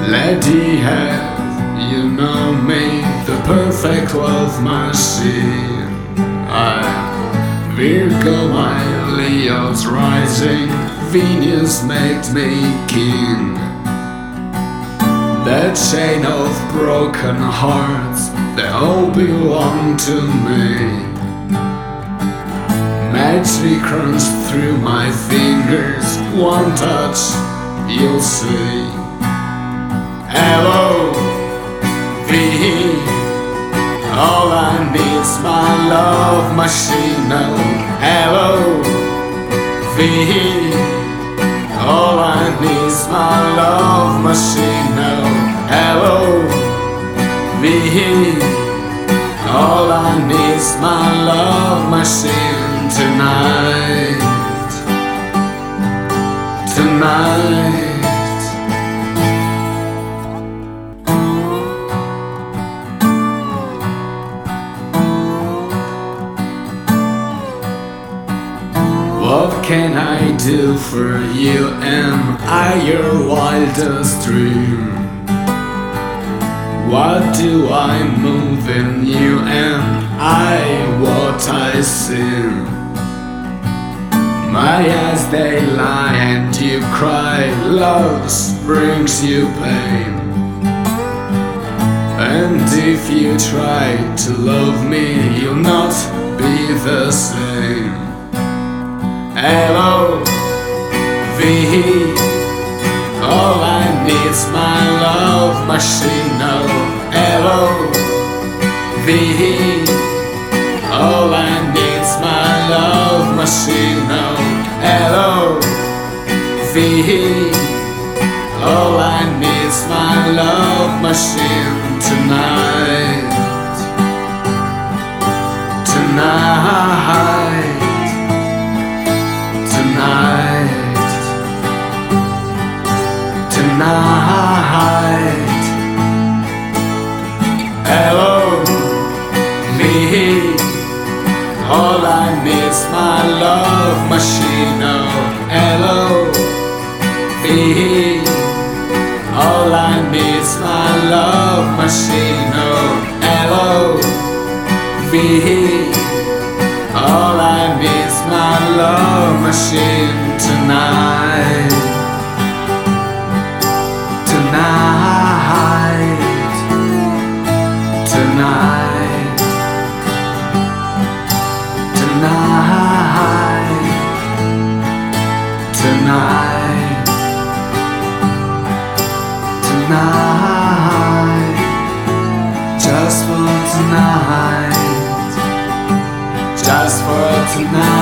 Lady, have you know me, the perfect love machine? Virgo, my Leo's rising, Venus made me king. That chain of broken hearts, they all belong to me. Magic runs through my fingers, one touch, you'll see. Hello, V, all I need's my love machine. Oh, hello, V, all I need's my love machine. Oh, hello, V, all I need's my love machine tonight, tonight. What can I do for you? Am I your wildest dream? What do I move in you? Am I what I see? My eyes they lie and you cry, love brings you pain. And if you try to love me, you'll not be the same. Hello, V, all I need's my love machine. Oh, hello, V, all I need's my love machine. Oh, hello, V, all I need's my love machine tonight, tonight. Tonight, hello, me, all I need's my love machine. Oh, hello, me, all I need's my love machine. Oh, hello, me, all I need's my love machine tonight. Tonight, tonight, tonight, tonight, tonight, just for tonight, just for tonight.